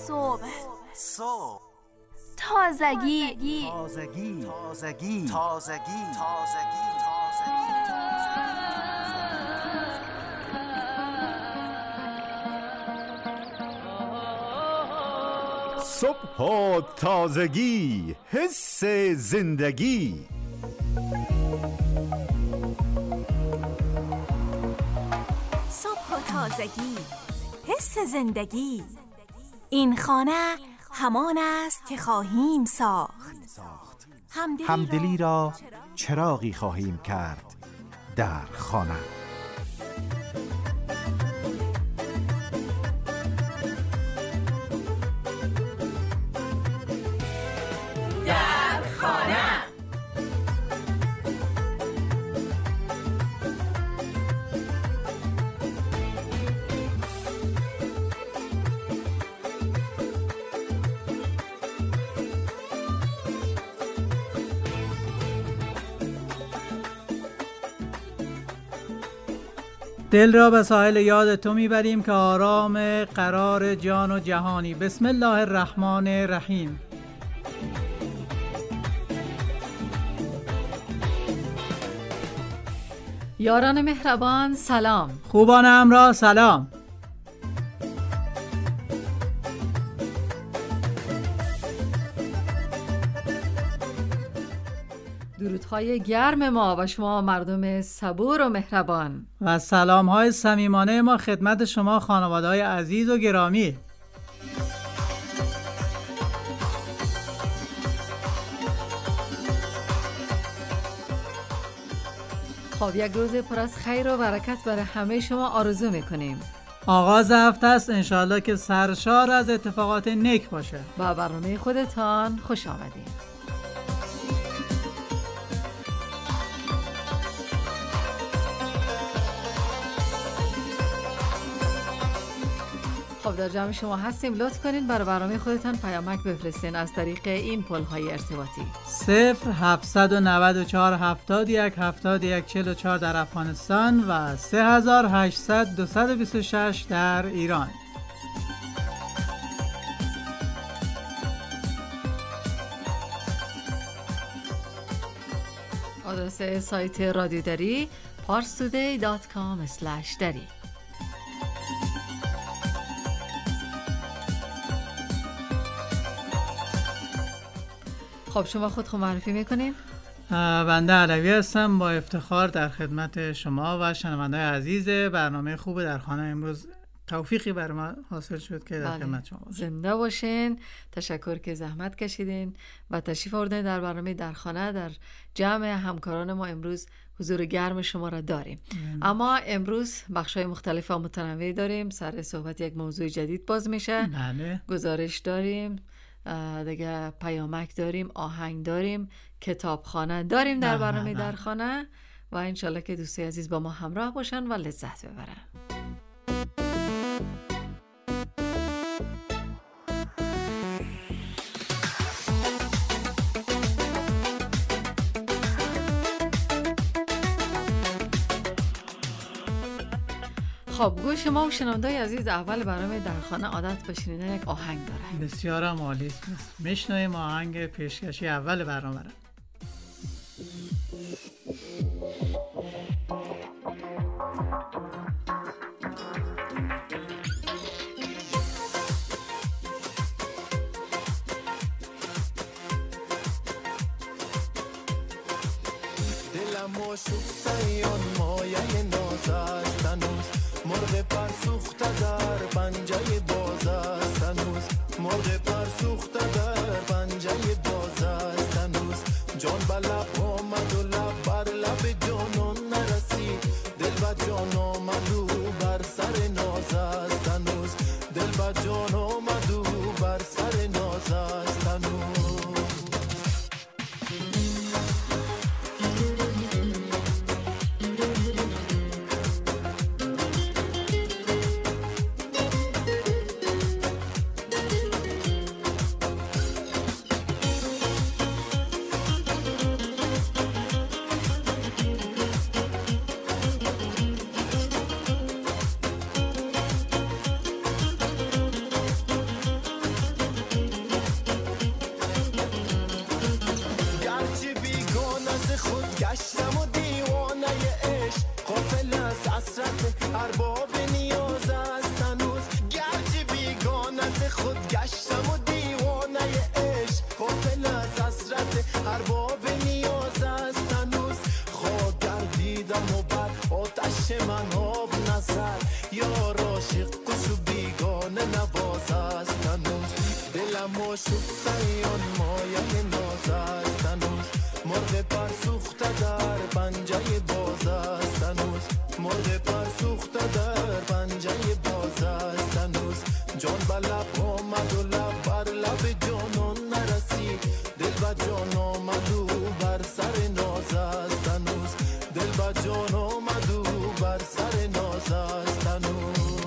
صبح تازگی صبح و تازگی، حس زندگی. صبح و تازگی، حس زندگی. این خانه همان است که خواهیم ساخت. همدلی را چراغی خواهیم کرد در خانه. دل را به ساحل یاد تو میبریم که آرام قرار جان و جهانی. بسم الله الرحمن الرحیم. یاران مهربان سلام. خوبان همراه سلام. درودهای گرم ما و شما مردم صبور و مهربان و سلام‌های صمیمانه ما خدمت شما خانواده‌های عزیز و گرامی. خب یک روز پر از خیر و برکت برای همه شما آرزو میکنیم. آغاز هفته است، انشالله که سرشار از اتفاقات نیک باشه. با برنامه خودتان خوش آمدید. خب در جمع شما هستیم. لطف کنین برای برنامه خودتان پیامک بفرستین از طریق این پل‌های ارتباطی 0794 71 71 44 در افغانستان و 3800 226 در ایران. آدرس سایت رادیو دری parstoday.com/dari. خب شما خود معرفی میکنین؟ بنده علوی هستم، با افتخار در خدمت شما و شنونده‌های عزیز برنامه خوب در خانه. امروز توفیقی بر ما حاصل شد که در خدمت شما باشیم. زنده باشین. تشکر که زحمت کشیدین و تشریف آوردین در برنامه در خانه. در جمع همکاران ما امروز حضور گرم شما را داریم. اما امروز بخش‌های مختلف و متنوع داریم. سر صحبت یک موضوع جدید باز میشه. بله. گزارش داریم، دیگه پیامک داریم، آهنگ داریم، کتابخانه داریم در برنامه در خانه و انشالله که دوستای عزیز با ما همراه باشن و لذت ببرن. خب گوش ما و شنونده‌های عزیز اول برنامه در خانه عادت به شنیدن یک آهنگ دارن. بسیار عالی است. میشنویم آهنگ پیشکشی اول برنامه را. دلمو شکستیان مایه ناز است هنوز، مرغ پر سوخته در پنجه باز است هنوز، مرغ پر سوخته در پنجه باز است هنوز. جان به لب آمد و لب بر لب جانان نرسید، دل به جان آمد و بر سر ناز است هنوز، دل به جان آمد و بر سر ناز است هنوز. و شفتیان مایه ناز است هنوز مرغ پر سوخته در پنجه باز است هنوز مرغ پر سوخته در پنجه باز است هنوز جان به لب آمد و لب بر لب جانان نرسید دل به جان آمد و بر سر ناز است هنوز دل به جان آمد و بر سر ناز است هنوز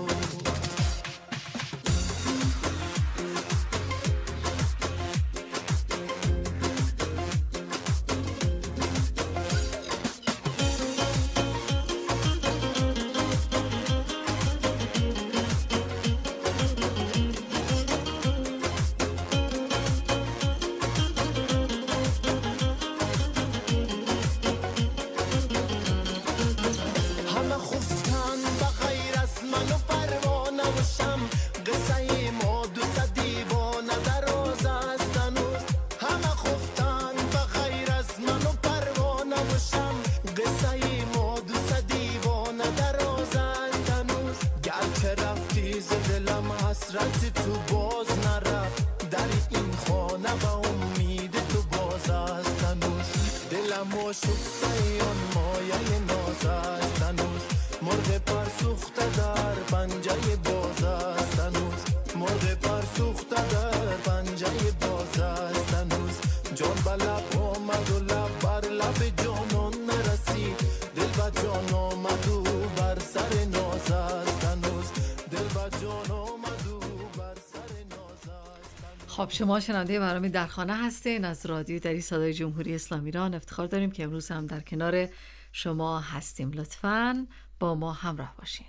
حسرتی تو باز نرفت در این خانه با امید تو باز است هنوز دلم و شفتیان مایه ناز است هنوز مرغ پر سوخته در پنجه باز است هنوز مرغ پر سوخته در پنجه باز است هنوز جان به لب آمد و لب بر لب جانان نرسید دل به جان آمد و بر سر ناز است هنوز دل به جان آمد و بر سر ناز است. خب شما شنونده برنامه در خانه هستین از رادیو دری صدای جمهوری اسلامی ایران. افتخار داریم که امروز هم در کنار شما هستیم. لطفاً با ما همراه باشین.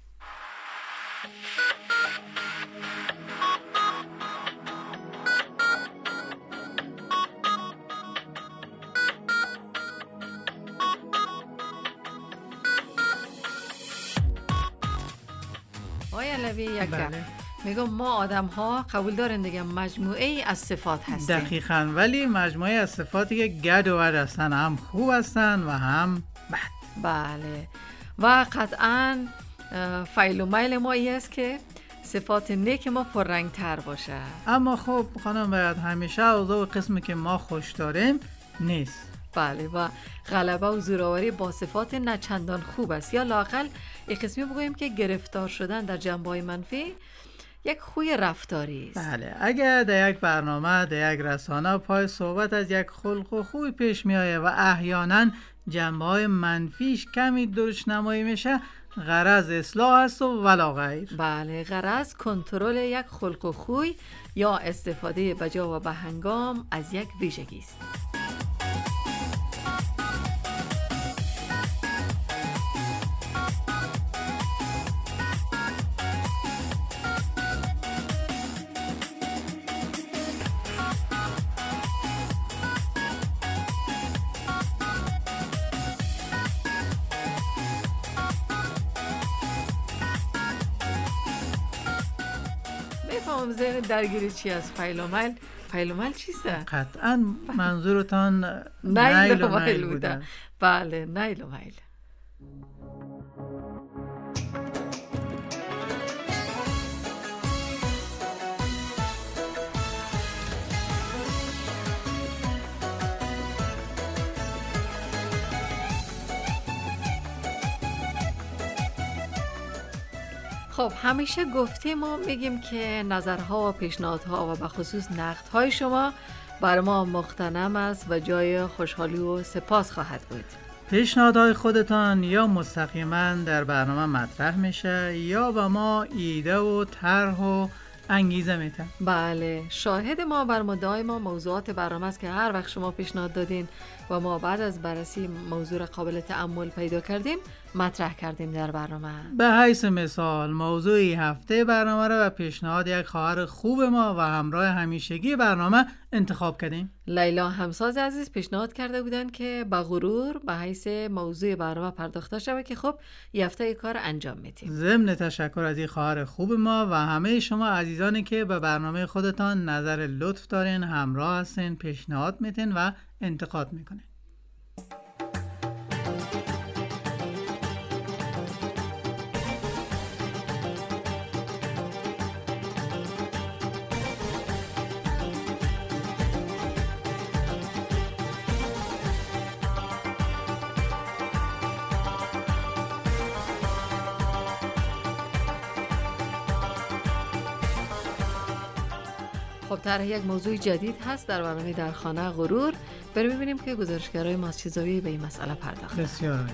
آیا علوی یک میگم ما آدم ها قبول دارن دیگه مجموعه ای از صفات هستیم. دقیقاً، ولی مجموعه از صفاتی که گد و ود هستن، هم خوب هستن و هم بد. بله و قطعاً فعل و میل ما ای است که صفات نیک ما پررنگ تر باشه. اما خب خانم باید همیشه اوضاع و قسمی که ما خوش داریم نیست. بله و غلبه و زوراوری با صفات نه چندان خوب است، یا لااقل یک قسمی بگوییم که گرفتار شدن در جنبه‌های منفی یک خوی رفتاری است. بله، اگر در یک برنامه در یک رسانه پای صحبت از یک خلق و خوی پیش می آید و احیانا جنبه‌های منفیش کمی درشنمایی میشه، غرض اصلاح است و ولا غیر. بله، غرض کنترل یک خلق و خوی یا استفاده بجا و بهنگام از یک ویژگی است. درگیری چی از فعل و میل؟ فعل و میل چیسته؟ قطعا منظورتان نیل و میل بوده. بله، نیل و میل. خب همیشه گفتیم ما میگیم که نظرها و پیشنهادها و به خصوص نقدهای شما بر ما مغتنم است و جای خوشحالی و سپاس خواهد بود. پیشنهادهای خودتان یا مستقیما در برنامه مطرح میشه یا به ما ایده و طرح و انگیزه میده. بله، شاهد ما بر مدعای ما موضوعات برنامه است که هر وقت شما پیشنهاد دادین و ما بعد از بررسی موضوع قابل تأمل پیدا کردیم مطرح کردیم در برنامه. به حیث مثال موضوعی هفته برنامه را و پیشنهاد یک خواهر خوب ما و همراه همیشگی برنامه انتخاب کردیم. لیلا همساز عزیز پیشنهاد کرده بودن که با غرور به حیث موضوع برنامه پرداخته شود که خب این هفته کار انجام میدیم. ضمن تشکر از این خواهر خوب ما و همه شما عزیزانی که به برنامه خودتان نظر لطف دارین، همراه هستین، پیشنهاد میتین و انتقاد میکنین. خب طرح یک موضوع جدید هست در برنامه در خانه غرور. بریم ببینیم که گزارشگرای ما چه زاویه‌ای به این مسئله پرداختن. بسیار عالی.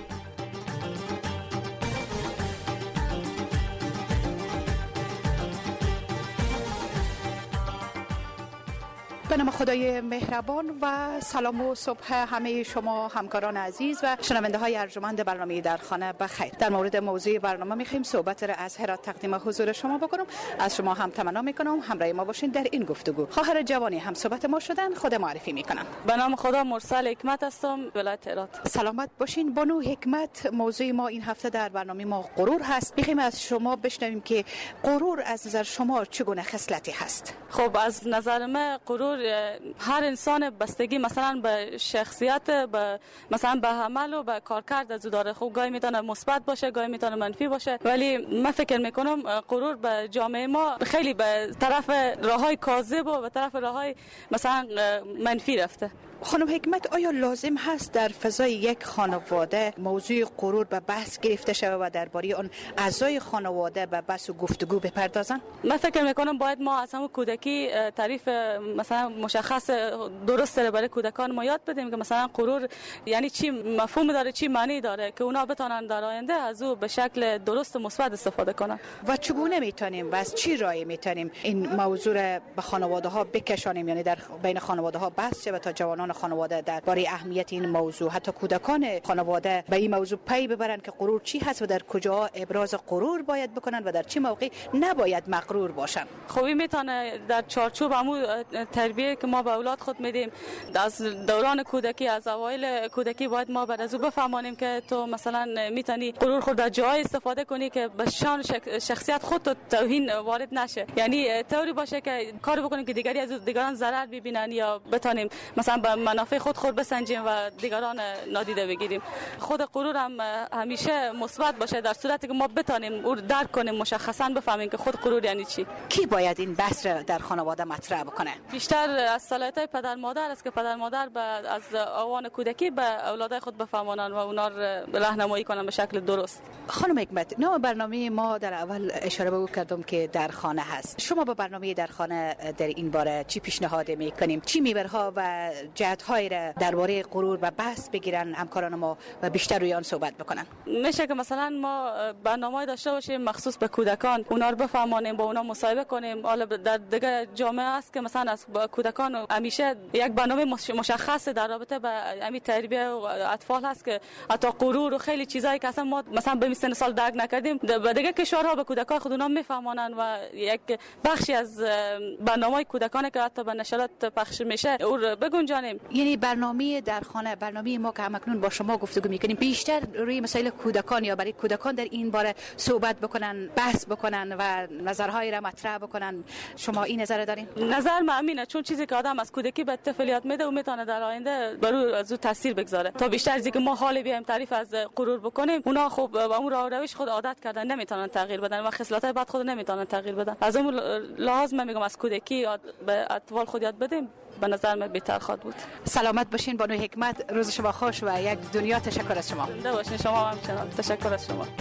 به نام خدای مهربان و سلام و صبح همه شما همکاران عزیز و شنونده های ارجمند برنامه در خانه بخیر. در مورد موضوع برنامه میخوایم صحبت را از هرات تقدیم حضور شما بکنم. از شما هم تمنا میکنم همراه ما باشین در این گفتگو. خواهر جوانی هم صحبت ما شدن، خود معرفی میکنن. به نام خدا مرسل حکمت هستم، ولایت هرات. سلامت باشین. بانو حکمت، موضوع ما این هفته در برنامه ما غرور هست. میخوایم از شما بشنویم که غرور از نظر شما چگونه خصلتی هست؟ خب از نظر من غرور هر انسان بستگی مثلا به شخصیت، به مثلا به عمل و به کارکرد از داره. خب گاهی میتونه مثبت باشه، گاهی میتونه منفی باشه، ولی من فکر میکنم غرور به جامعه ما خیلی به طرف راههای کاذب و به طرف راههای مثلا منفی رفته. خانم حکمت، آیا لازم هست در فضای یک خانواده موضوع غرور به بحث گرفته شود و درباره آن اعضای خانواده به بحث و گفتگو بپردازن؟ من فکر میکنم باید ما از همون کودکی تعریف مثلا مشخص درست برای کودکان ما یاد بدیم که مثلا غرور یعنی چی، مفهوم داره، چی معنی داره، که اونا بتونن در آینده از او به شکل درست و مثبت استفاده کنن. و چگونه میتونیم و از چی راهی میتونیم این موضوع را به خانواده ها بکشانیم، یعنی در بین خانواده ها بحث شه تا جوانان خانواده درباره اهمیت این موضوع، حتی کودکان خانواده به این موضوع پی ببرن که غرور چی هست و در کجا ابراز غرور باید بکنن و در چه موقع نباید مغرور باشن. خوبی میتونه در چارچوب همون تربیه که ما به اولاد خود میدیم از دوران کودکی، از اوایل کودکی باید ما بعد از او بفهمانیم که تو مثلا میتونی غرور خود در جای استفاده کنی که به شان شخصیت خودت توهین وارد نشه، یعنی طوری باشه که کار بکنیم که دیگری از دیگران ضرر ببینن یا بتونیم مثلا به منافع خود بسنجیم و دیگران نادیده بگیریم. خود غرور هم همیشه مثبت باشه در صورتی که ما بتونیم او درک کنیم، مشخصا بفهمیم که خود غرور یعنی چی. کی باید این بحث را در خانواده مطرح بکنه؟ بیشتر از صلاحیت پدر مادر است که پدر مادر از آوان کودکی به اولادای خود بفهمانن و اونا را راهنمایی کنن به شکل درست. خانم حکمت، نام برنامه ما در اول اشاره به او کردم که در خانه هست. شما با برنامه در خانه در این باره چی پیشنهاد میکنیم؟ چی میبرها و جهت‌های را درباره غرور و بحث بگیرن همکاران ما و بیشتر روی آن صحبت بکنن؟ میشه که مثلا ما برنامه‌ای داشته باشیم مخصوص به کودکان، اونا رو بفهمانیم، با اونا مصاحبه کنیم. حالا در دیگه جامعه است که مثلا از کودکان همیشه یک برنامه مشخص در رابطه با همین تربیت و اطفال هست که حتی غرور و خیلی چیزایی که اصلا ما مثلا به سن سال درک نکردیم به دیگه کشورها به کودکان خود اونا میفهمانن و یک بخشی از برنامه‌های کودکان که حتی به نشرات پخش میشه او رو بگنجانیم. یعنی برنامه در خانه، برنامه ما که همکنون با شما گفتگو میکنیم بیشتر روی مسائل کودکان یا برای کودکان در این باره صحبت بکنن، بحث بکنن و نظرهای را مطرح بکنن. شما این نظر دارین؟ نظر من همینه، چون چیزی که آدم از کودکی به طفل یاد میده و میتونه در آینده برای از او تاثیر بگذاره. تا بیشتر از اینکه ما حال بیایم تعریف از غرور بکنیم، اونا خب با اون راه و روش خود عادت کردن، نمیتونن تغییر بدن و خصلت‌های بد خود نمیتونن تغییر بدن. از اون لحاظ من میگم از کودکی به اطفال خود یاد بدیم، به نظر من بهتر خواهد بود. سلامت باشین بانو حکمت، روز شما خوش و یک دنیا تشکر از شما. زنده باشین شما هم همچنان. تشکر از شما.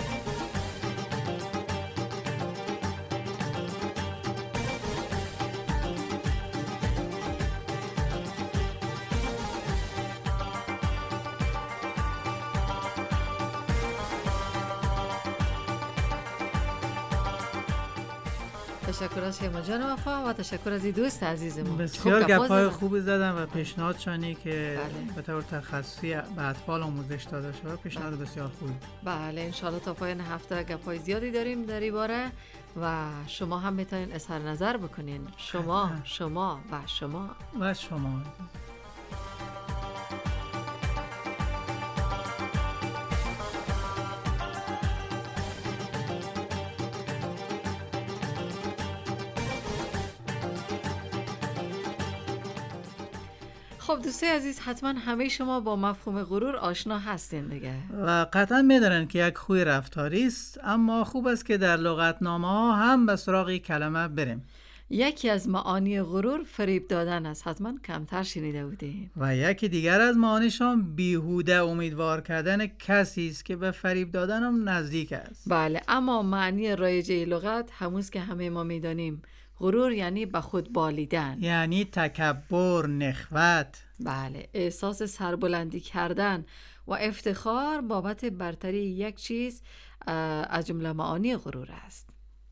تشکر از شما جان وفا و تشکر از این دوست عزیزمون. بسیار گپای خوبی زدن و پیشنهادشانی که به طور تخصصی به اطفال آموزش داده شده پیشنهاد بسیار خوبی. بله انشالله تا پایان هفته گپای زیادی داریم در این باره و شما هم میتونین اظهار نظر بکنین. شما و شما. خب دوستای عزیز، حتما همه شما با مفهوم غرور آشنا هستین دیگه و قطعا میدونن که یک خوی رفتاری است، اما خوب است که در لغتنامه ها هم به سراغ کلمه بریم. یکی از معانی غرور فریب دادن است، حتما کمتر شنیده بودین. و یکی دیگر از معانیشان بیهوده امیدوار کردن کسی است که به فریب دادن هم نزدیک است. بله، اما معنی رایجه لغت همونست که همه ما میدانیم. غرور یعنی به خود بالیدن، یعنی تکبر، نخوت. بله، احساس سربلندی کردن و افتخار بابت برتری یک چیز از جمله معانی غرور است.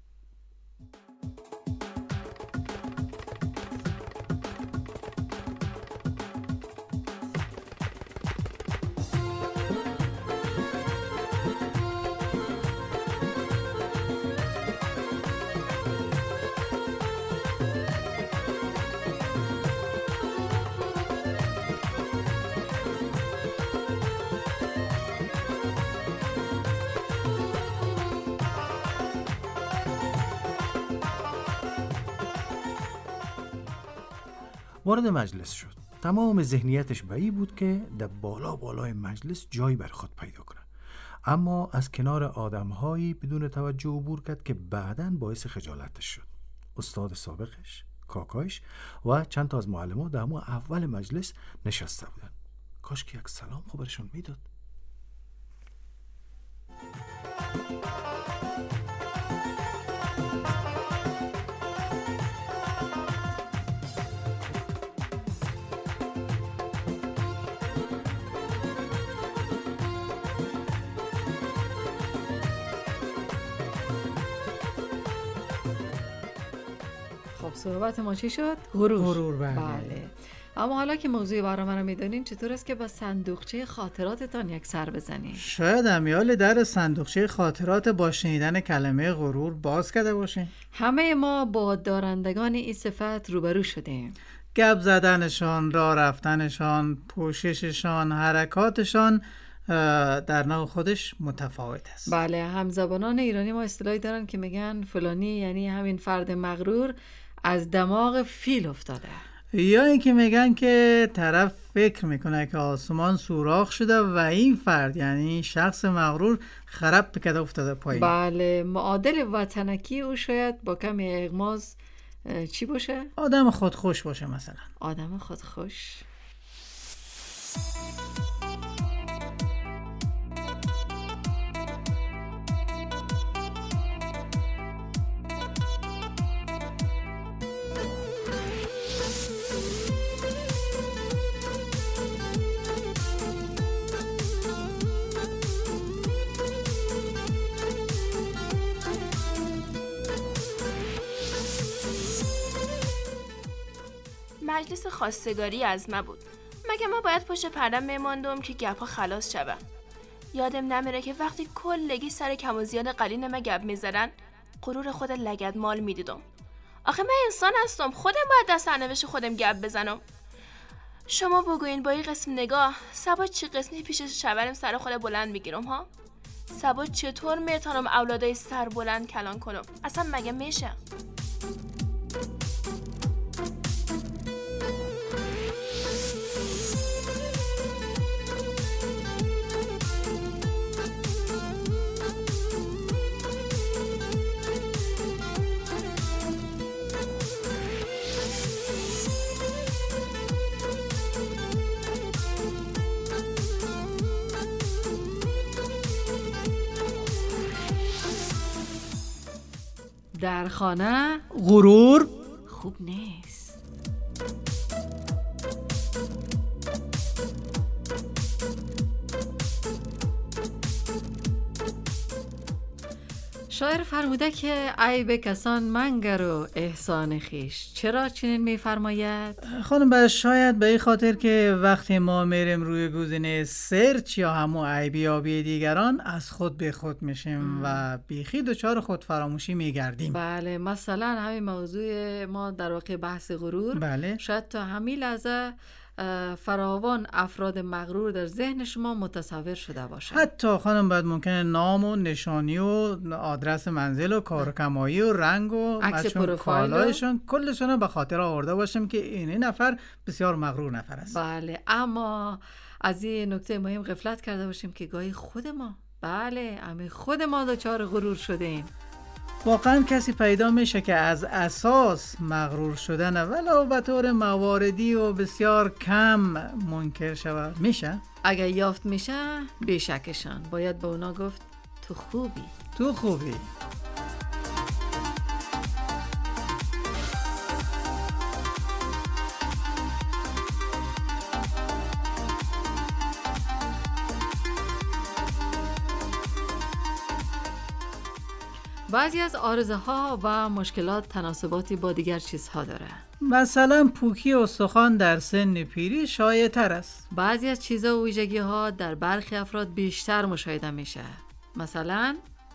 وارد مجلس شد. تمام ذهنیتش به این بود که در بالای مجلس جایی بر خود پیدا کنه، اما از کنار آدم‌هایی بدون توجه عبور کرد که بعداً باعث خجالتش شد. استاد سابقش، کاکایش و چند تا از معلم‌ها در همون اول مجلس نشسته بودن. کاش که یک سلام خبرشون میداد. صحبت ما چی شد؟ غرور. بله. اما حالا که موضوع برنامه رو میدونین، چطور است که با صندوقچه خاطراتتان یک سر بزنین؟ شاید امیال در صندوقچه خاطرات با شنیدن کلمه غرور باز کرده باشین. همه ما با دارندگان این صفت روبرو شدیم. گپ زدنشان، راه رفتنشان، پوشششان، حرکاتشان در نوع خودش متفاوت است. بله، همزبانان ایرانی ما اصطلاحی دارن که میگن فلانی یعنی همین فرد مغرور از دماغ فیل افتاده، یا اینکه میگن که طرف فکر میکنه که آسمان سوراخ شده و این فرد یعنی شخص مغرور خراب بکده افتاده پایین. بله، معادل وطنکی او شاید با کمی اغماز چی باشه؟ آدم خودخوش باشه مثلا. آدم خودخوش. مجلس خواستگاری از ما بود. مگه ما باید پشت پردم میماندم که گپا خلاص شوه؟ یادم نمیره که وقتی کلگی سر کم و زیاد قلین ما گپ میزدن غرور خود لگد مال میدیدم. آخه من انسان هستم، خودم باید دست سرنوشت خودم گپ بزنم. شما بگوین با این قسم نگاه سبا چی قسمی پیش شورم سر خود بلند میگیرم ها؟ سبا چطور میتونم اولادای سر بلند کلان کنم؟ اصلا مگه میشه؟ در خانه غرور خوب نیست. شاعر فرموده که عیب کسان منگر و احسان خیش. چرا چنین میفرماید؟ خانم شاید به این خاطر که وقتی ما میریم روی گزینه سرچ یا همون عیبیابی دیگران از خود به خود میشیم و بیخی دچار خود فراموشی میگردیم. بله، مثلا همین موضوع ما در واقع بحث غرور. بله. شاید تا همین لحظه فراوان افراد مغرور در ذهن شما متصور شده باشه. حتی خانم باید ممکنه نام و نشانی و آدرس منزل و کارکمایی و رنگ و عکس کالایشون کلشون به خاطر آورده باشیم که این نفر بسیار مغرور نفر است. بله، اما از این نکته مهم غفلت کرده باشیم که گاهی خود ما، بله همین خود ما دچار غرور شدیم. واقعا کسی پیدا میشه که از اساس مغرور شدن ولو به طور مواردی و بسیار کم منکر شود؟ میشه؟ اگر یافت میشه بیشکشان باید به اونا گفت تو خوبی. بعضی از عارضه ها و مشکلات تناسباتی با دیگر چیزها داره. مثلا پوکی استخوان در سن پیری شایع تر است. بعضی از چیزها و ویژگی ها در برخی افراد بیشتر مشاهده میشه. مثلا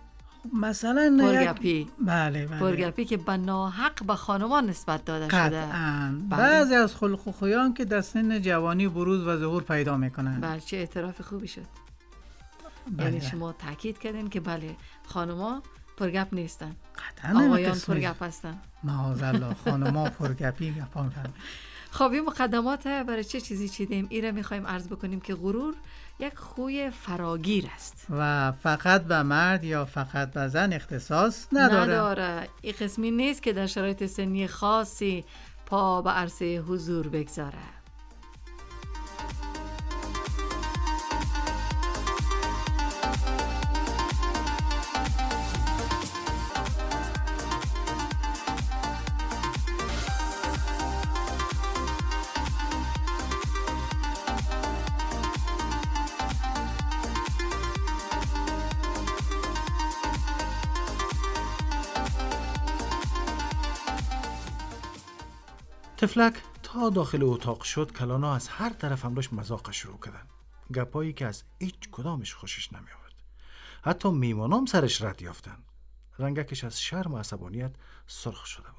پرگپی. بله. پرگپی که به ناحق به خانمان نسبت داده شده. قطعاً. بعضی از خلق و خویان که در سن جوانی بروز و ظهور پیدا میکنن. بله، چه اعتراف خوبی شد. یعنی شما تاکید کردین که بله، خانما پرگپ نیستن، آقایان پرگپ هستن. معاذالله، خانما پرگپی گپان فرمایید. خب این مقدمات برای چه چیزی چیدیم؟ ایره میخوایم عرض بکنیم که غرور یک خوی فراگیر است و فقط به مرد یا فقط به زن اختصاص نداره. این قسمی نیست که در شرایط سنی خاصی پا به عرصه حضور بگذاره. تفلک تا داخل اتاق شد کلانا از هر طرف همراش مذاق شروع کردن، گپایی که از هیچ کدامش خوشش نمی آورد. حتی میمانام سرش رد یافتن. رنگکش از شرم و عصبانیت سرخ شده بود.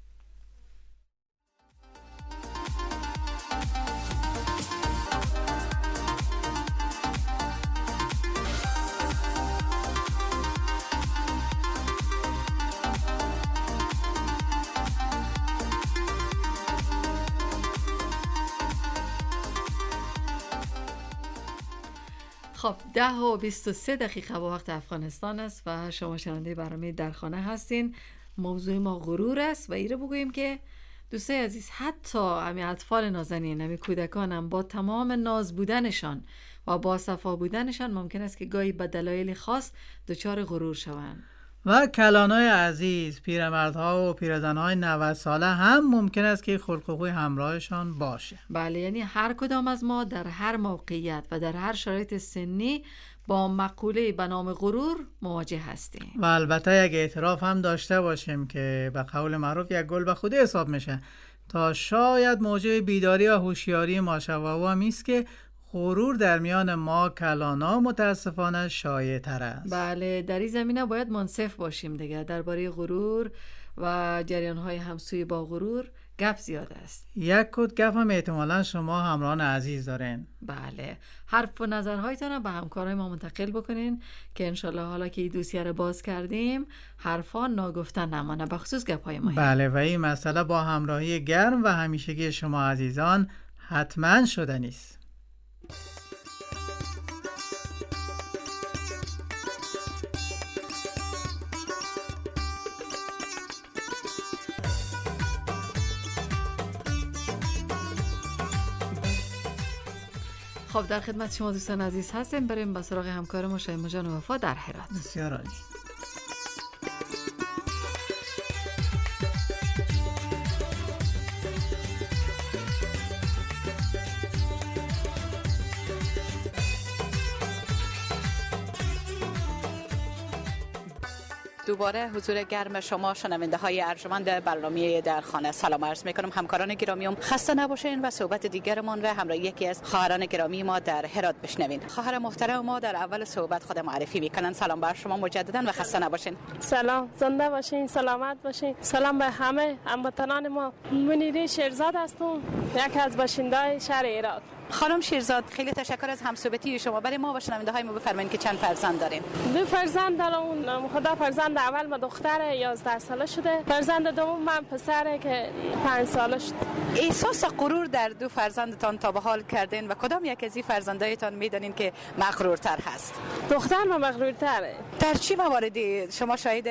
خب 10:23 با وقت افغانستان است و شما شنونده برنامه در خانه هستین. موضوع ما غرور است و ایره بگوییم که دوستای عزیز، حتی همین اطفال نازنین، همین کودکان هم با تمام ناز بودنشان و با صفا بودنشان ممکن است که گاهی به دلایل خاص دچار غرور شوند. و کلانای عزیز، پیرمردها و پیرزنهای 90 ساله هم ممکن است که خلق و خوی همراهشان باشه. بله، یعنی هر کدام از ما در هر موقعیت و در هر شرایط سنی با مقوله به نام غرور مواجه هستیم. و البته یک اعتراف هم داشته باشیم که به قول معروف یک گل به خودی حساب میشه. تا شاید موجب بیداری و هوشیاری ما شود و هم است که غرور در میان ما کلانا متاسفانه شایع تر است. بله، در این زمینه باید منصف باشیم دیگه. درباره غرور و جریان‌های همسوی با غرور گپ زیاد است. یک کد گپ هم احتمالاً شما همراهان عزیز دارین. بله، حرف و نظرهایتان به همکارای ما منتقل بکنین که انشالله حالا که این دوسیه رو باز کردیم حرفا ناگفته نمانه، به خصوص گپ‌های مهم. بله، و این مسئله با همراهی گرم و همیشگی شما عزیزان حتما شدنی است. خب در خدمت شما دوستان عزیز هستیم. بریم به سراغ همکار ما شایمه جان وفا در هرات. بسیار عالی. دوباره حضور گرم شما شنونده های ارجمند برنامه در خانه سلام عرض میکنم. همکاران گرامیم خسته نباشین و صحبت دیگرمان را همراه یکی از خواهران گرامی ما در هرات بشنوین. خواهر محترم ما در اول صحبت خود معرفی میکنن. سلام بر شما مجددا و خسته نباشین. سلام، زنده باشین، سلامت باشین. سلام به همه هموطنان ما. منیره شیرزاد هستم، یک از باشنده‌های شهر هرات. خانم شیرزاد، خیلی تشکر از همصحبتی شما. برای ما و شنونده های ما بفرمایید که چند فرزند دارین؟ 2 فرزند دارم. خدا فرزند اول ما دختر 11 ساله شده، فرزند دوم من پسره که 5 ساله شده. احساس غرور در 2 فرزندتان تا به حال کردین و کدام یک از این فرزندایتان میدانین که مغرورتر هست؟ دختر ما مغرورتره. در چه مواردی شما شاهد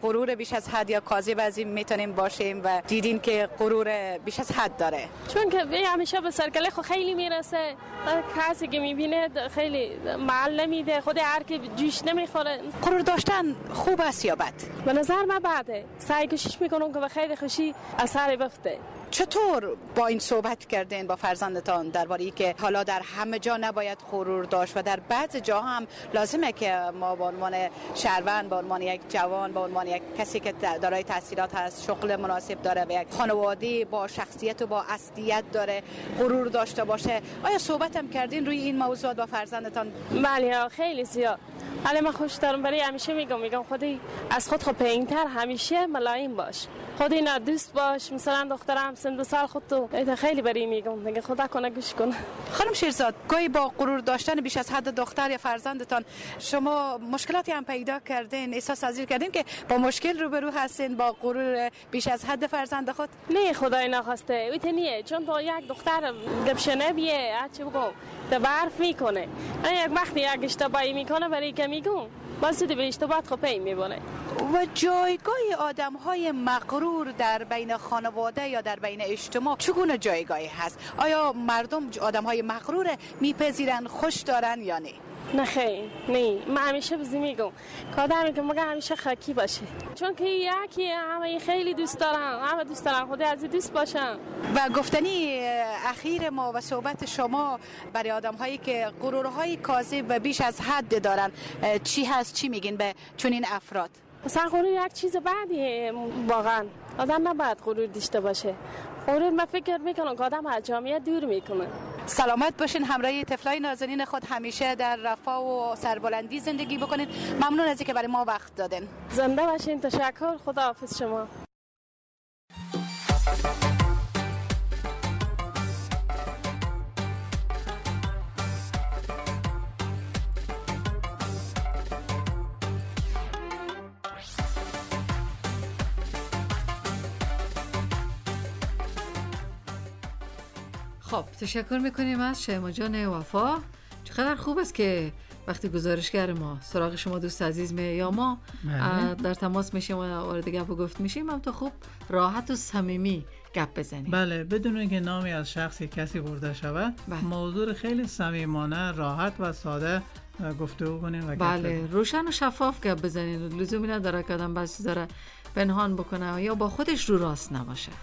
غرور بیش از حد یا کاذب از این میتونیم باشیم و دیدین که غرور بیش از حد داره؟ چون که همیشه به سرکله خود خیلی میرسه، کسی که میبینه خیلی محل نمیده، خود هر کی جوش نمیخوره. غرور داشتن خوب است یا بد؟ به نظر من بده. سعی کوشش میکنم که به خیلی خوشی اثر بفته. چطور با این صحبت کردین با فرزندتان درباره که حالا در همه جا نباید غرور داشت و در بعض جا هم لازمه که ما به عنوان شهروند، به عنوان یک جوان، به عنوان یک کسی که دارای تحصیلات هست، شغل مناسب داره و یک خانواده با شخصیت و با اصلیت داره غرور داشته باشه؟ آیا صحبت هم کردین روی این موضوع با فرزندتان؟ بله خیلی زیاد. ولی من خوش دارم، برای همیشه میگم خودی از خود پایین‌تر همیشه ملایم باش، خودی نه دوست باش. مثلا دخترم سن سال خود تو خیلی برای میگم دیگه خدا کنه گوش کنه. خانم شیرزاد، گاهی با غرور داشتن بیش از حد دختر یا فرزندتان شما مشکلاتی هم پیدا کردین، احساس ازیر کردین که با مشکل روبرو هستین با غرور بیش از حد فرزند خود؟ نه خدای نخواسته ویتنیه، چون تو یک دختر گپشنه بیه چه بگم برف میکنه، یک وقتی یک اشتباهی میکنه برای که میگم باز به اشتباهات خود پی میبونه. و جایگاه آدم‌های مغرور در بین خانواده یا در بین اجتماع چگونه جایگاهی هست؟ آیا مردم آدم‌های مغرور میپذیرن، خوش دارن یا نه؟ نه خیلی نه. من همیشه بزی میگم که آدمی که مگه همیشه خاکی باشه، چون که یکی همه خیلی دوست دارن، همه دوست دارن خود از دوست باشن. و گفتنی اخیر ما و صحبت شما برای آدم‌هایی که غرورهای کاذب و بیش از حد دارن چی هست؟ چی میگین به چنین افراد؟ مثلا غرور یک چیز بعدیه، واقعا آدم نباید غرور داشته باشه. غرور من فکر میکنم که آدم از جامعه دور میکنه. سلامت باشین، همراه طفلای نازنین خود همیشه در رفاه و سربلندی زندگی بکنین. ممنون از اینکه برای ما وقت دادین. زنده باشین. تشکر. خداحافظ شما. خب تشکر میکنیم از شیما جان وفا. چقدر خوب است که وقتی گزارشگر ما سراغ شما دوست عزیز یا ما در تماس میشیم و وارد گپ و گفت میشیم، هم تو خوب راحت و صمیمی گپ بزنیم. بله، بدون اینکه نامی از شخصی کسی برده شود. موضوع خیلی صمیمانه، راحت و ساده گفتگو کنیم و بله روشن و شفاف گپ بزنین. لزومی نداره که آدم بس داره پنهان بکنه یا با خودش رو راست نباشه.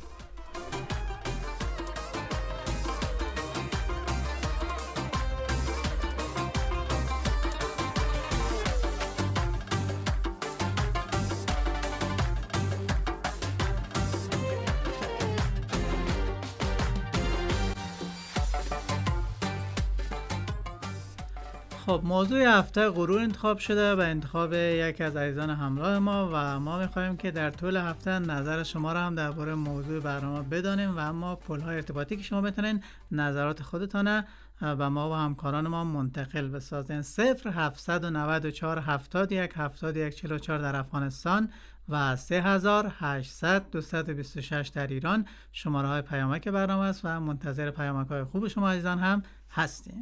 خب موضوع هفته غرور انتخاب شده و انتخاب یکی از عزیزان همراه ما و ما می‌خوایم که در طول هفته نظر شما را هم درباره موضوع برنامه بدانیم و اما پل‌های ارتباطی که شما بتونین نظرات خودتان و ما و همکاران ما منتقل بسازین. 0794 71 71 44 در افغانستان و 3800 226 در ایران شماره های پیامک برنامه است و منتظر پیامک های خوب شما عزیزان هم هستیم.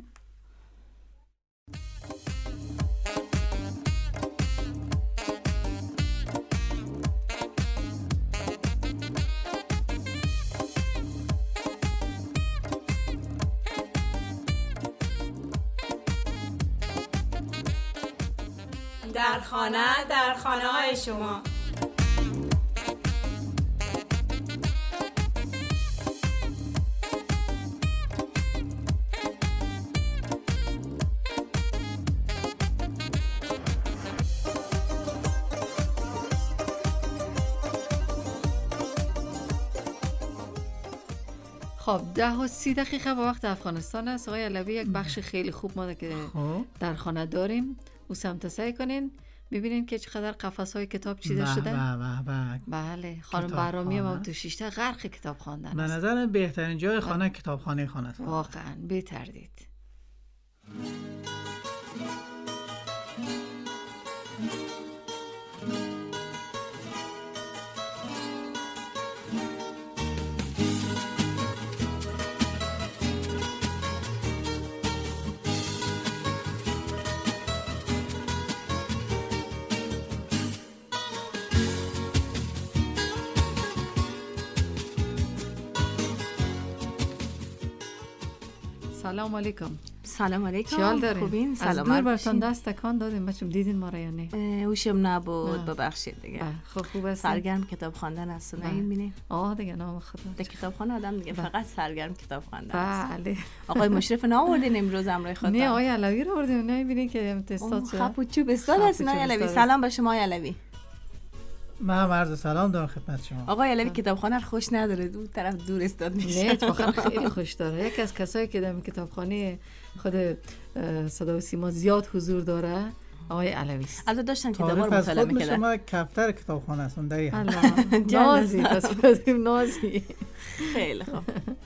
در خانه های شما. خب 10:30 با وقت افغانستان است. آقای علوی یک بخش خیلی خوب ما که در خانه داریم او سمت سعی کنین ببینین که چقدر قفس‌های کتاب چیده شده. بله خانم برامی هم تو شیشته غرق کتاب خواندن است. به نظر بهترین جای خانه کتابخانه است. واقعا بی تردید. سلام علیکم. سلام علیکم. چیال دارین؟ خوبین؟ از دور برتون دست تکان دادیم. بچم دیدین ما را یا نه؟ هوشم نبود، ببخشید دیگه. خوب است. سرگرم کتاب خواندن هستن نمیبینین؟ دیگه نام خدا. در کتابخانه آدم دیگه فقط سرگرم کتاب خواندن است. بله. آقای مشرف نآوردین امروز همراه خودتون؟ نه آقای علوی رو آوردیم. نمیبینین که استاد شد. خپوچو استاد است نه علوی. سلام به شما علوی. من عرض سلام دارم خدمت شما. آقای علوی کتابخانه رو خوش نداره، دو طرف دور استاد میشه. نه اتفاقا خیلی خوش داره. یکی از کسایی که در کتابخانه خود صدا و سیما زیاد حضور داره آقای علوی است. البته داشتن کتابا رو مطالعه می‌کردن. شما کفتر کتابخانه هستون دایی. نازی پس بدیم نازی. خیلی خوب.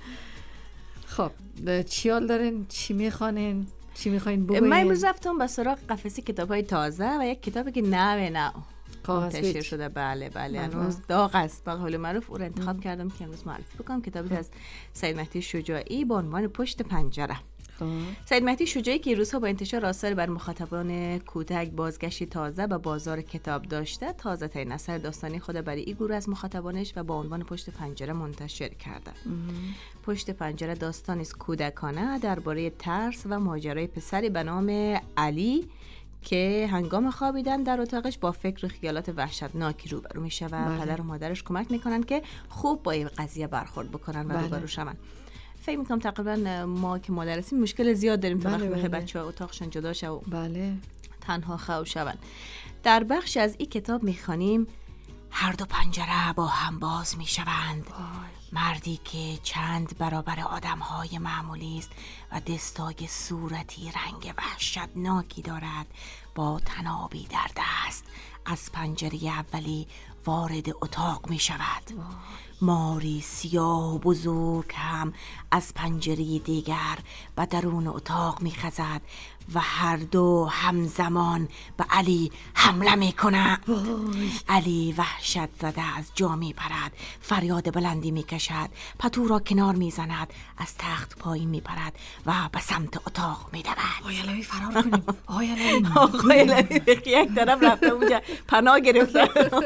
خب چیال دارین؟ چی میخوانین؟ چی میخواین بگوین؟ من امروز رفتم به سراغ قفسه کتاب‌های تازه و یک کتابی که نو منتشر شده. بله هنوز داغ است. به قول معروف او رو انتخاب کردم که امروز معرفی بکنم. کتابی از سید مهدی شجاعی با عنوان پشت پنجره. سید مهدی شجاعی که روزها با انتشار آثار بر مخاطبان کودک بازگشتی تازه به بازار کتاب داشته، تازه ترین اثر داستانی خود برای این گروه از مخاطبانش و با عنوان پشت پنجره منتشر کرده. پشت پنجره داستانی است کودکانه درباره ترس و ماجرای پسری به نام علی که هنگام خوابیدن در اتاقش با فکر و خیالات وحشتناکی روبرو میشه و پدر و مادرش کمک میکنن که خوب با این قضیه برخورد بکنن و روبرو شون. فکر میکنم تقریبا ما که مادر هستیم مشکل زیاد داریم تا وقتی میخوای بچه‌ها اتاقشون جدا شه و تنها خو شون. در بخش از این کتاب میخوانیم هر دو پنجره با هم باز میشوند. مردی که چند برابر آدم‌های معمولی است و دستای صورتی رنگ وحشتناکی دارد، با تنابی در دست از پنجره اولی وارد اتاق می شود. ماری سیاه و بزرگ هم از پنجره دیگر به درون اتاق می خزد و هر دو همزمان به علی حمله می کنند. علی وحشت زده از جا می پرد، فریاد بلندی می کشد، پتو را کنار می زند، از تخت پایین می پرد و به سمت اتاق می دود. آقای علوی فرار کنیم. آقای علوی یک طرف رفته اونجا پناه گرفته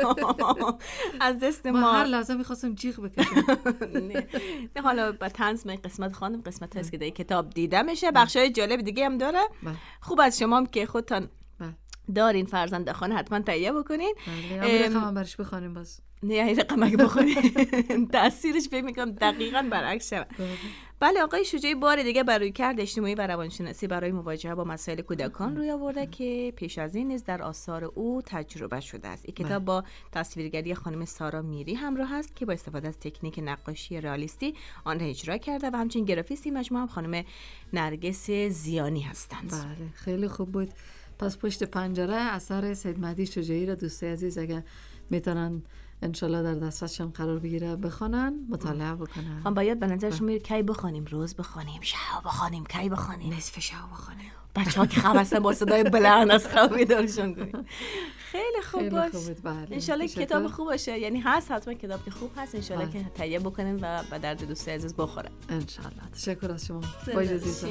از دست ما. هر لحظه میخواستم جیغ بکشم. نه حالا با طنز من قسمت خواندم، قسمت هست که در کتاب دیده میشه. بخشای جالب دیگه هم داره. خوب از شما هم که خودتان دارین فرزند خانه حتما تهیه بکنین. رقم برش بخونیم باز. نه این رقم اگه بخونین تاثیرش فکر میکنم دقیقاً برعکس شود. بله آقای شجاعی بار دیگه برای کرد اجتماعی و روانشناسی برای مواجهه با مسائل کودکان روی آورده که پیش از این نیز در آثار او تجربه شده است. این کتاب با تصویرگری خانم سارا میری همراه است که با استفاده از تکنیک نقاشی رئالیستی آن را اجرا کرده و همچنین گرافیستی مجموعه هم خانم نرگس زیانی هستند. بله خیلی خوب بود. پس پشت پنجره اثر سید مهدی شجاعی را دوستای عزیز اگر میتونن انشالله در دسترسشون قرار بگیره بخونن، مطالعه بکنن. من باید به نظر شما کی بخونیم؟ روز بخونیم، شب بخونیم، کی بخونیم؟ نصف شب بخونیم. بچه‌ها که خواب هستن با صدای بلند از خواب بیدارشون کنیم. خیلی خوب باش. انشالله کتاب خوب باشه. یعنی هست حتما کتاب خوب هست. انشالله که تهیه بکنیم و به درد دوستای عزیز بخوره. انشالله. تشکر از شما. با اجازهتون.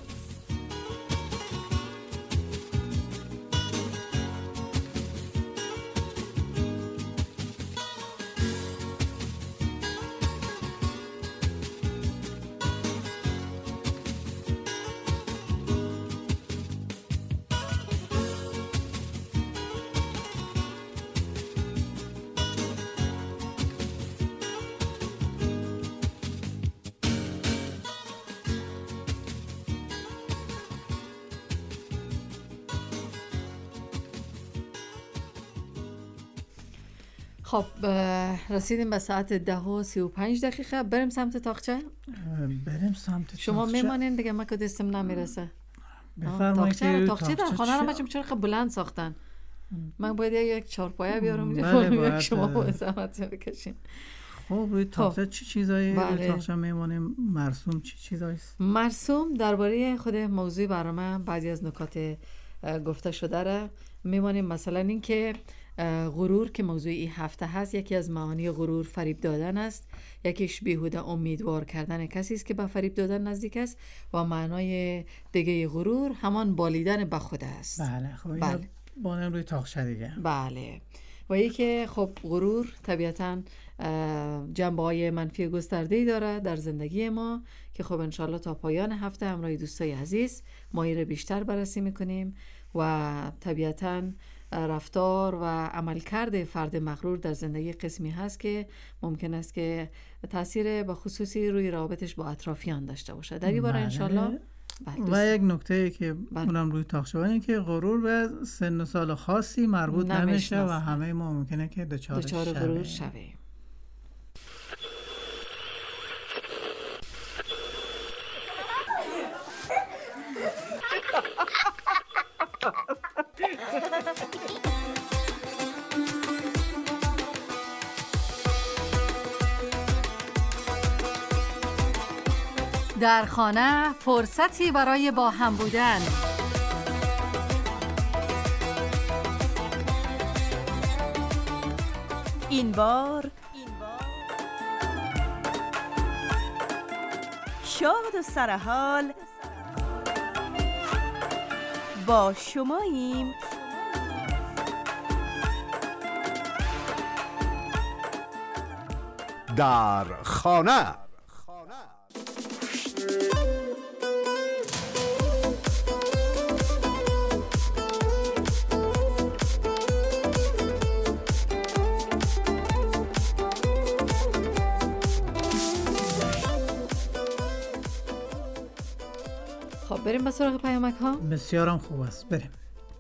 خب رسیدیم به ساعت 10:35. بریم سمت تاقچه؟ بریم سمت شما میمانین دیگه، ما که دستم نمیرسه. بفرمایید. تاقچه در خانه رو بچم چرا بلند ساختن؟ من باید یک چهارپایه بیارم اینجا شما با زحمت بکشین. خب روی تاقچه چی چیزایی روی تاقچه میمونیم؟ مرسوم چی چیزایی است؟ مرسوم درباره خود موضوع برنامه بعضی از نکات گفته شده را میمانیم. مثلا این که غرور که موضوع این هفته هست، یکی از معانی غرور فریب دادن است. یکیش بیهوده امیدوار کردن کسی است که به فریب دادن نزدیک است و معنای دیگه غرور همان بالیدن به خود است. بله خب بله. بانم روی تاقچه دیگه. بله و یکی خب غرور طبیعتاً جنبه‌های منفی گسترده‌ای داره در زندگی ما که خب انشالله تا پایان هفته همراه دوستای عزیز ما این رو بیشتر بررسی میکنیم و طبیعتاً رفتار و عملکرد فرد مغرور در زندگی قسمی هست که ممکن است که تاثیر به خصوصی روی روابطش با اطرافیان داشته باشه. در این باره انشالله. و یک نکته که اونم روی تاخچه‌بانی که غرور به سن و سال خاصی مربوط نمیشه و همه ما ممکنه که دچار غرور شویم. در خانه فرصتی برای با هم بودن. این بار شاد و سرحال با شماییم در خانه. خب بریم به سراغ پیامک ها. بسیارم خوب است، بریم.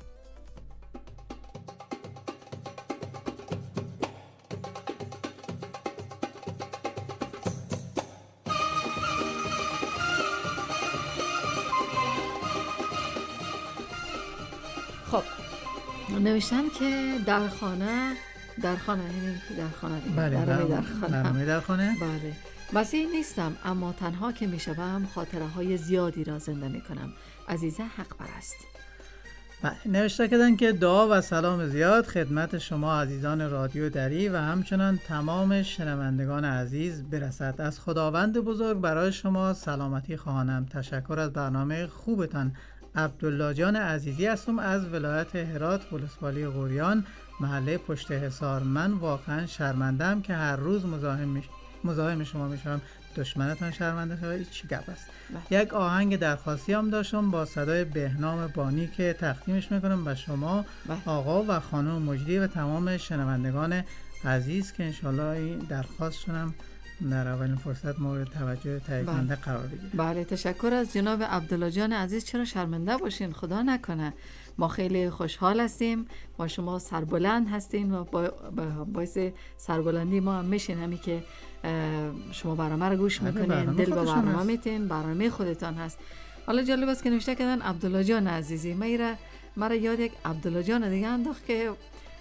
خب نوشتن که در خانه همین در خانه برنامه در خانه. بله. مسیح نیستم اما تنها که میشوم خاطره های زیادی را زنده میکنم. عزیزه حق پرست. نوشته کردن که دعا و سلام زیاد خدمت شما عزیزان رادیو دری و همچنان تمام شنوندگان عزیز برسد. از خداوند بزرگ برای شما سلامتی خواهانم. تشکر از برنامه خوبتان. عبدالله جان عزیزی هستم از ولایت هرات، ولسوالی غوریان، محله پشت حصار. من واقعا شرمندم که هر روز مزاحم شما میشم. دشمنتان شرمنده شود. چی گپ است؟ یک آهنگ درخواستی هم داشتم با صدای بهنام بانی که تقدیمش میکنم به شما آقا و خانم مجری و تمام شنوندگان عزیز که انشالله این درخواستشونم در اولین فرصت مورد توجه تهیه کننده قرار بگیره. بله تشکر از جناب عبدالله جان عزیز. چرا شرمنده باشین، خدا نکنه. ما خیلی خوشحال هستیم با شما سربلند هستین و باعث سربلندی ما هم میشین همین که شما برنامه رو گوش میکنین، دل به برنامه میتین، برنامه خودتان هست. حالا جالب است که نوشته کردن عبدالله جان عزیزی. مرا یاد یک عبدالله جان دیگه انداخت که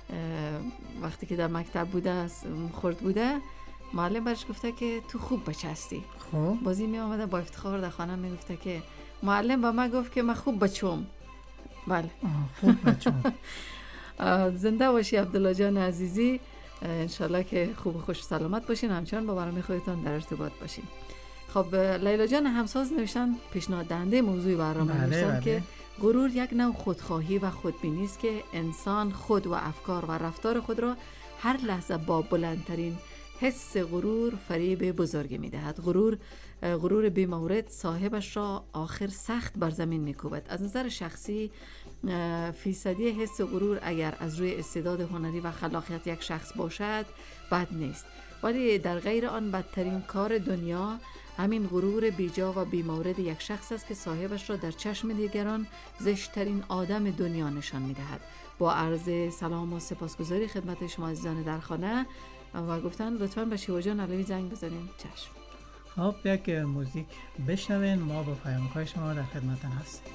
وقتی که در مکتب بوده خرد بوده معلم برش گفته که تو خوب بچه هستی. خب بازی می آمده با افتخار در خانه می گفته که معلم با من گفت که من خوب بچم. بله خوب بچم. زنده باشی عبدالله جان عزیزی. انشالله که خوب و خوش سلامت باشین، همچنان با برنامه خودتان در ارتباط باشین. خب لیلا جان همساز نوشتن پیشنهاد دهنده موضوع برنامه نوشتن که غرور یک نوع خودخواهی و خودبینی است که انسان خود و افکار و رفتار خود را هر لحظه با بلندترین حس غرور فریب بزرگی می‌دهد. غرور بی‌مورد صاحبش را آخر سخت بر زمین می‌کوبد. از نظر شخصی فیصدی حس غرور اگر از روی استعداد هنری و خلاقیت یک شخص باشد بد نیست، ولی در غیر آن بدترین کار دنیا همین غرور بیجا و بی‌مورد یک شخص است که صاحبش را در چشم دیگران زشت‌ترین آدم دنیا نشان می‌دهد. با عرض سلام و سپاسگزاری خدمت شما عزیزان در خانه و گفتن لطفاً به شیوا جان علوی زنگ بزنین. چشم. خب یک موزیک بشنوین، ما با پیامک‌های شما در خدمتتون هستیم.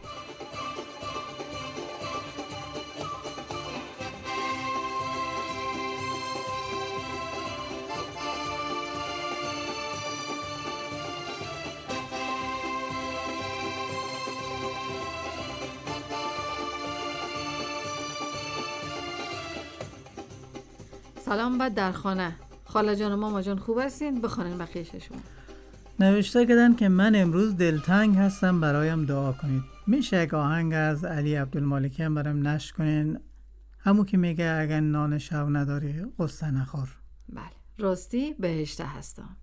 سلام بعد در خانه. خاله جان و ماما جان خوب هستین؟ بخونین بقیه‌اش شما. نوشته کردن که من امروز دلتنگ هستم، برایم دعا کنید. میشه یک آهنگ از علی عبدالمالکی هم برایم نشر کنین؟ همون که میگه اگر نان شب نداری قصه نخور. بله، راستی بهشته هستم.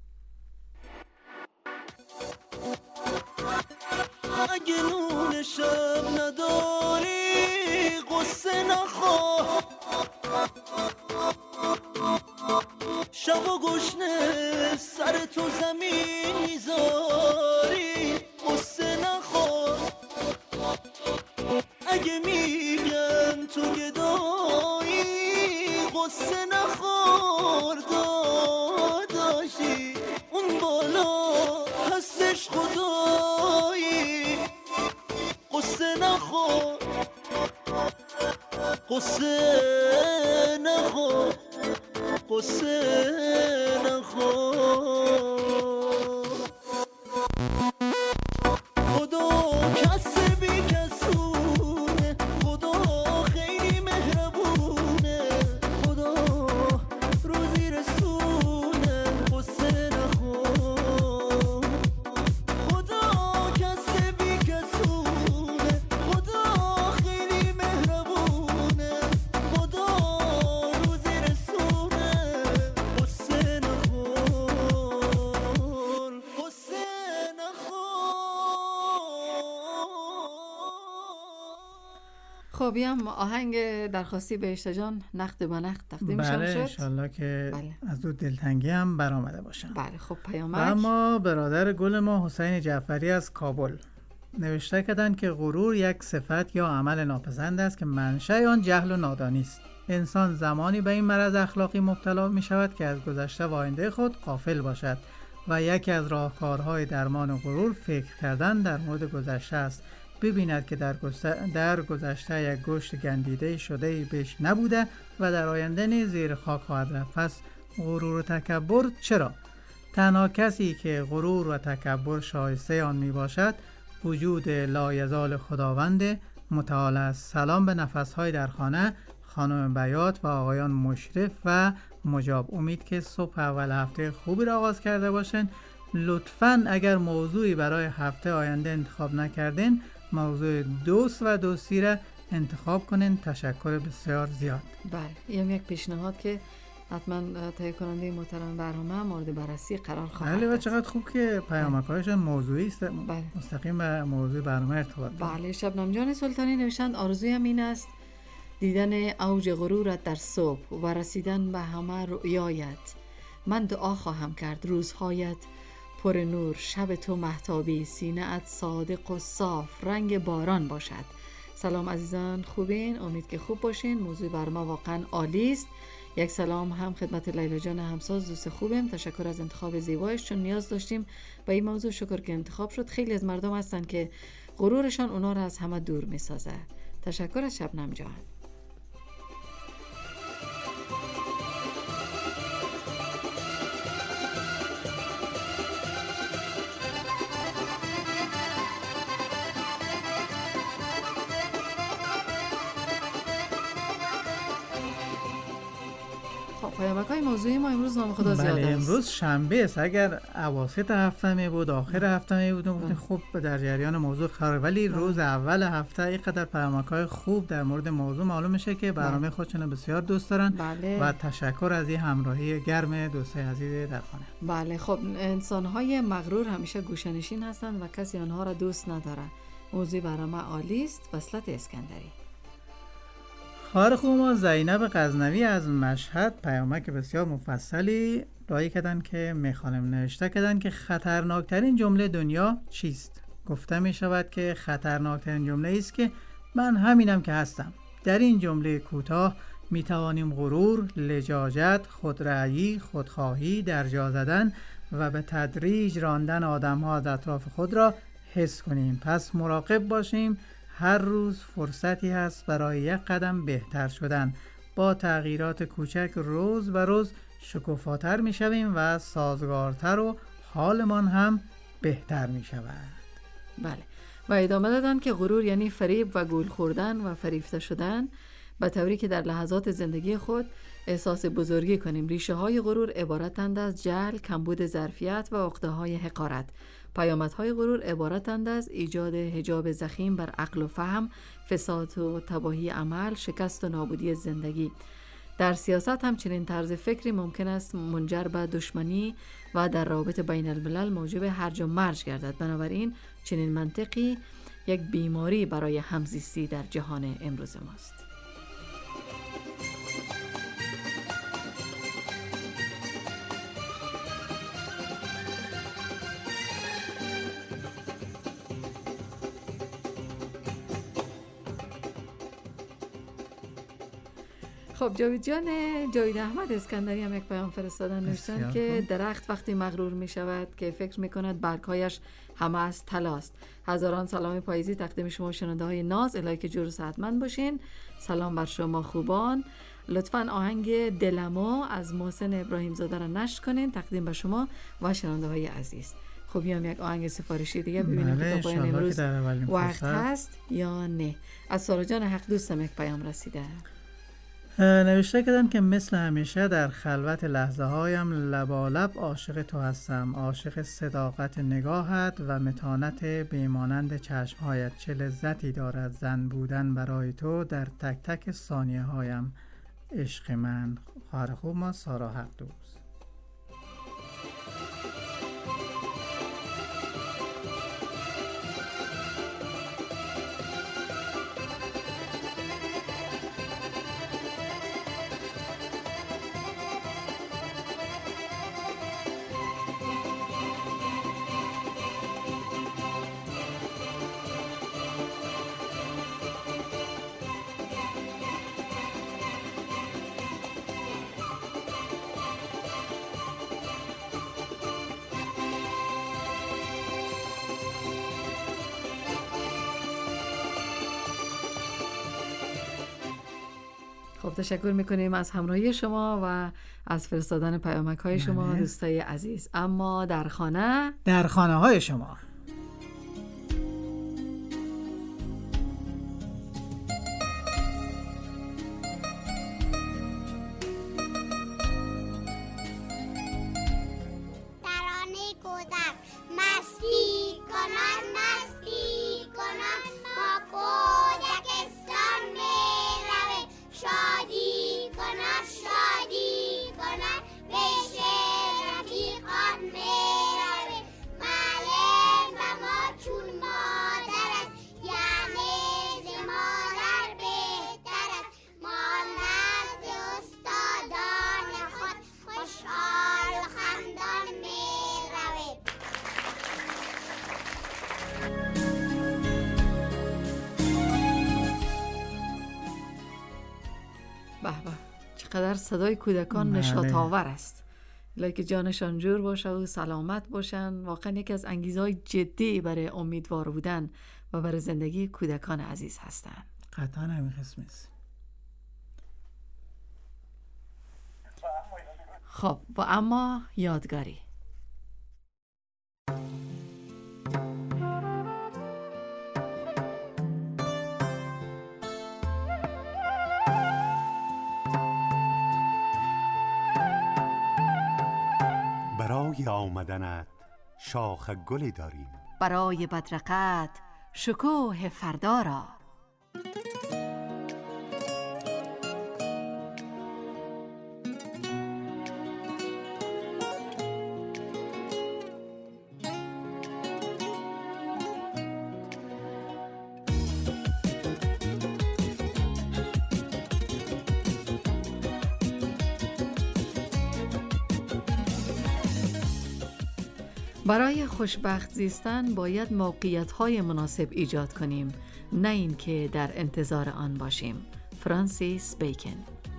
اگه نون شب نداری قصه نخور، شب و گشنه سر تو زمین میذاری قصه نخور. اگه میگن تو گدایی قصه نخور، داداشی اون بالا هستش خدایی قصه نخور، قصه نخور، قصه نخور. خدا کس بی کسونه، خدا خیلی مهربونه، خدا روزی رسونه قصه نخور. خدا کس بی کسونه، خدا خیلی مهربونه، خدا روزی رسونه قصه نخور، قصه نخور. خب هم آهنگ درخواستی بهشته جان نقد به نقد تقدیم شد. بله انشالله که از اون دلتنگی هم برآمده باشن. بله خب پیامک. اما برادر گل ما حسین جعفری از کابل نوشته کردن که غرور یک صفت یا عمل ناپسند است که منشأ آن جهل و نادانی است. انسان زمانی به این مرض اخلاقی مبتلا می شود که از گذشته و آینده خود غافل باشد و یکی از راهکارهای درمان غرور فکر کردن در مورد گذشته است. ببیند که در گذشته یک گوشت گندیده شده بیش نبوده و در آینده نیز زیر خاک خواهد رفت. پس غرور و تکبر چرا؟ تنها کسی که غرور و تکبر شایسته آن می باشد وجود لایزال خداوند متعال است. سلام به نفسهای در خانه، خانم بیات و آقایان مشرف و مجاب. امید که صبح اول هفته خوبی را آغاز کرده باشین. لطفاً اگر موضوعی برای هفته آینده انتخاب نکردین موضوع دوست و دوستی را انتخاب کنین. تشکر بسیار زیاد. بله یک پیشنهاد که حتما تهیه کننده محترم برنامه مورد بررسی قرار خواهد بله و داد. چقدر خوب که پیامک‌هایشان موضوعی است. بله. مستقیم به موضوع برنامه ارتباط دارد. بله شبنم جان سلطانی نوشتند آرزویم این است دیدن اوج غرورت در صبح و رسیدن به همه رؤیایت. من دعا خواهم کرد روزهایت پر نور، شب تو مهتابی، سینه‌ات صادق و صاف، رنگ باران باشد. سلام عزیزان، خوبین؟ امید که خوب باشین. موضوع برنامه واقعا عالی است. یک سلام هم خدمت لیلا جان همساز، دوست خوبم. تشکر از انتخاب زیبایش، چون نیاز داشتیم به این موضوع. شکر که انتخاب شد. خیلی از مردم هستن که غرورشان اونا را از همه دور میسازه. تشکر از شبنم جان. پیامک‌های موضوعی ما امروز نام خدا زیاد است. امروز شنبه است. اگر اواسط هفته می بود، آخر هفته می بود، خب در جریان موضوع قرار، ولی روز اول هفته اینقدر پیامک‌های خوب در مورد موضوع معلوم میشه که برنامه خودشون بسیار دوست دارن. و تشکر از این همراهی گرم دوستای عزیز در خانه. بله خب انسان‌های مغرور همیشه گوشه‌نشین هستند و کسی آنها را دوست نداره. موضوع برنامه عالی است. وصلت اسکندری. خواهر خوب ما زینب غزنوی از مشهد پیامک بسیار مفصلی دعایی کردن که میخوانم. نوشته کردن که خطرناکترین جمله دنیا چیست؟ گفته می شود که خطرناکترین جمله است که من همینم که هستم. در این جمله کوتاه می توانیم غرور، لجاجت، خودرأیی، خودخواهی، درجا زدن و به تدریج راندن آدم‌ها از اطراف خود را حس کنیم. پس مراقب باشیم. هر روز فرصتی هست برای یک قدم بهتر شدن. با تغییرات کوچک روز به روز شکوفاتر می شویم و سازگارتر و حالمان هم بهتر می شود. بله و ادامه دادن که غرور یعنی فریب و گول خوردن و فریفته شدن، به طوری که در لحظات زندگی خود احساس بزرگی کنیم. ریشه های غرور عبارتند از جهل، کمبود ظرفیت و عقده های حقارت. پیامدهای غرور عبارتند از ایجاد حجاب ضخیم بر عقل و فهم، فساد و تباهی عمل، شکست و نابودی زندگی. در سیاست همچنین طرز فکری ممکن است منجر به دشمنی و در روابط بین الملل موجب هرج و مرج گردد. بنابراین چنین منطقی یک بیماری برای همزیستی در جهان امروز ماست. خب جاوید احمد اسکندری هم یک پیام فرستادن، نوشتن که درخت وقتی مغرور می شود که فکر می کند برگهایش همه از طلاست. هزاران سلام پاییزی تقدیم شما شنونده های ناز، الهی که جور و صحتمند باشین. سلام بر شما خوبان. لطفاً آهنگ دلمو از محسن ابراهیم زاده را نشر کنین تقدیم به شما و شنونده های عزیز. خب هم یک آهنگ سفارشی دیگه ببینیم که تا پایان امروز وقت هست یا نه. از سارا جان حق دوستم یک پیام رسیده. نوشته کردن که مثل همیشه در خلوت لحظه هایم لبالب عاشق تو هستم، عاشق صداقت نگاهت و متانت بیمانند چشمهایت. چه لذتی دارد زن بودن برای تو در تک تک ثانیه هایم. عشق من. خواهر خوب ما سارا حق دوست. خب تشکر میکنیم از همراهی شما و از فرستادن پیامک های شما دوستای عزیز. اما در خانه های شما چقدر صدای کودکان نشاط آور است. لکه جانشان جور باشه و سلامت باشن. واقعا یکی از انگیزهای جدی برای امیدوار بودن و برای زندگی کودکان عزیز هستند. قطعا همین قسم است. خب و اما یادگاری. برای آمدنت شاخ گلی داریم، برای بدرقت شکوه فردا را. برای خوشبخت زیستن باید موقعیت‌های مناسب ایجاد کنیم، نه اینکه در انتظار آن باشیم. فرانسیس بیکن.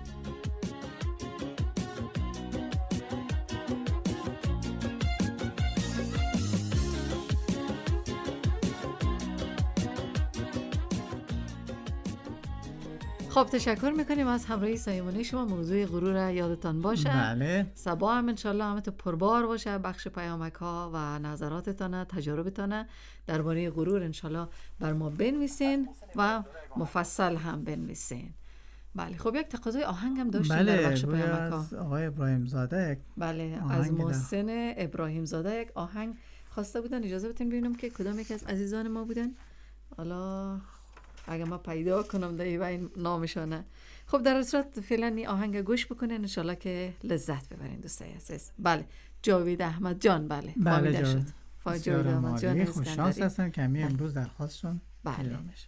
خب تشکر میکنیم از همراهی صمیمانه شما. موضوع غرور یادتان باشه. بله. صبا هم انشالله همه تو پربار باشه. بخش پیامک ها و نظراتتان، تجاربتان درباره غرور انشالله بر ما بنویسین و مفصل هم بنویسین. بله. خب یک تقاضای آهنگ هم داشتیم در بخش پیامک ها. از آقای ابراهیم زاده. بله، از محسن ابراهیم زاده یک آهنگ خواسته بودن اجازه بدین ببینم که کدام یک از عزیزان ما بودن. حالا اگه ما پیدا کنم در این نامشانه. خب در صورت فعلا این آهنگ گوش بکنین، انشالله که لذت ببرین دوستای عزیز. بله جاوید احمد جان. بله جاوید احمد جان خوششانس هستن که همین امروز درخواستشون بله میشه.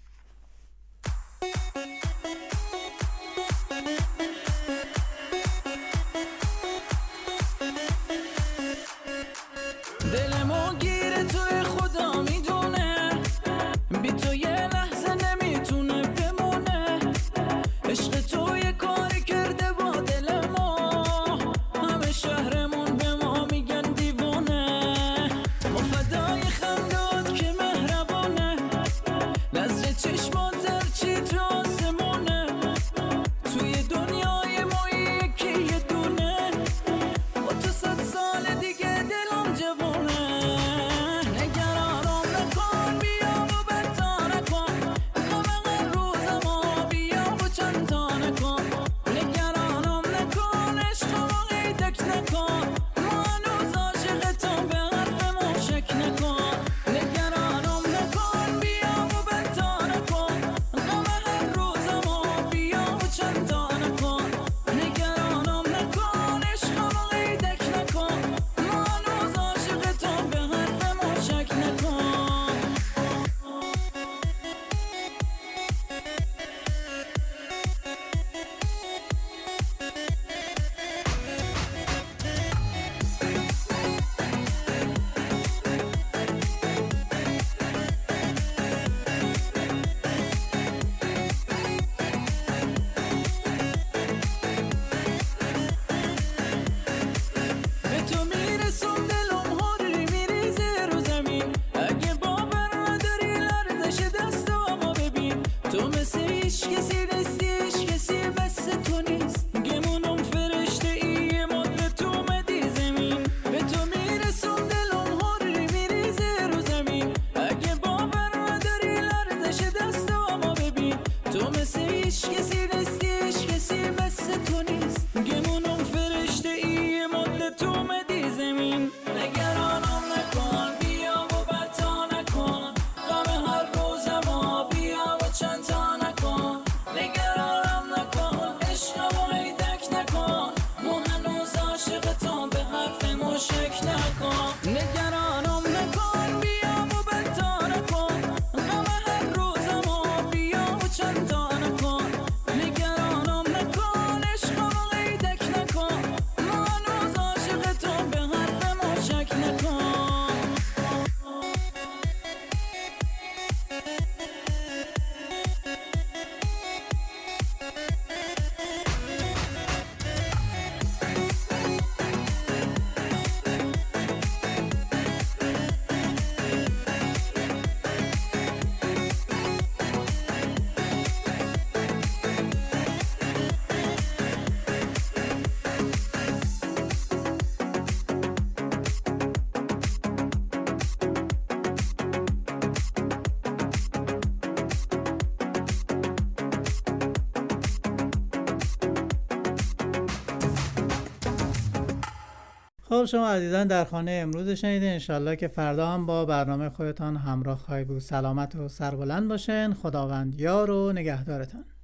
دلمو گیره توی خدا میدونه، بی تو یه لحظه نمیتونه بمونه. عشق تو یه کاری کرده با دل ما، همه شهرمون به ما میگن دیوونه. ما فدای خندات که مهربونه، نظر چشمات هرچی تو آسمونه. توی دنیای ما یکی یه دونه، با تو 100 سال دیگه دلم جوونه. نگرانم نکن بیا و بتا نکن، غم هر روز ما بیا و چند تا نکن. نگرانم نکن عشقمو قیدک نکن، ما هنوز عاشقتم به حرفمون شک نکن. نگرانم نکن بیا و بتا نکن، غم هر روز ما بیا و چند تا نکن. نگرانم نکن عشقمو قیدک نکن، ما هنوز عاشقتم به حرفمون شک نکن. به تو میرسم دلم هاری میریزه رو زمین، اگه باور نداری لرزش دستامو ببین. تو مثل هیچ کسی نیستی، هیچ کسی مثل تو نیست. گمونم فرشته ای مدت تو اومدی زمین. به تو میرسم دلم هاری میریزه رو زمین، اگه باور نداری لرزش دستامو ببین. تو مثل هیچ کسی نیستی، هیچ کسی مثل تو نیست. گمونم فرشته ای مدت تو اومدی زمین. نگرانم نکن بیا و بتا نکن، غم هر روز ما بیا و چند تا نکن. نگرانم نکن عشقمو قیدک نکن، ما هنوز عاشقتم به حرفمون شک نکن. نگرانم نکن بیا و بتا نکن، غم هر روز ما بیا و چند تا نکن. نگرانم نکن عشقمو قیدک نکن، ما هنوز عاشقتم به حرفمون شک نکن. خب شما عزیزان در خانه امروز شنیدین، انشالله که فردا هم با برنامه خودتان همراه خواهید بود. سلامت و سربلند باشین. خداوند یار و نگهدارتان.